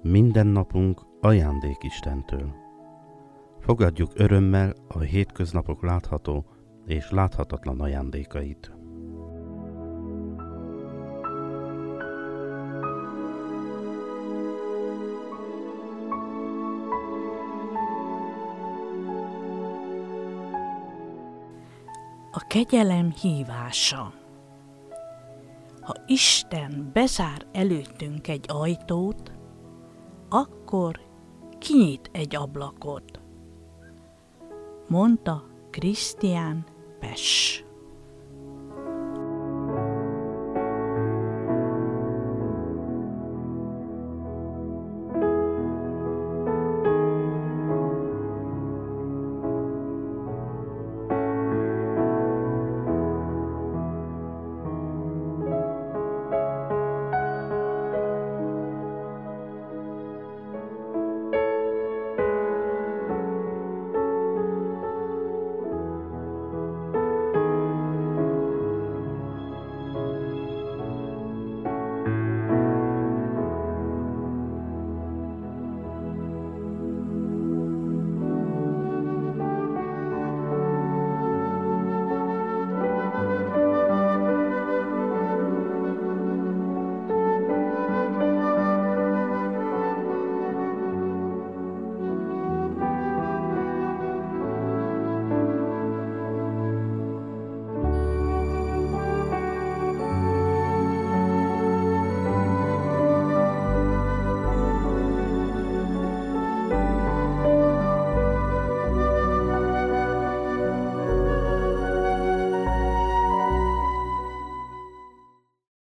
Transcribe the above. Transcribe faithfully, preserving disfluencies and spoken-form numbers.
Minden napunk ajándék Istentől. Fogadjuk örömmel a hétköznapok látható és láthatatlan ajándékait. A kegyelem hívása. Ha Isten bezár előttünk egy ajtót, akkor kinyit egy ablakot, mondta Krisztián Pess.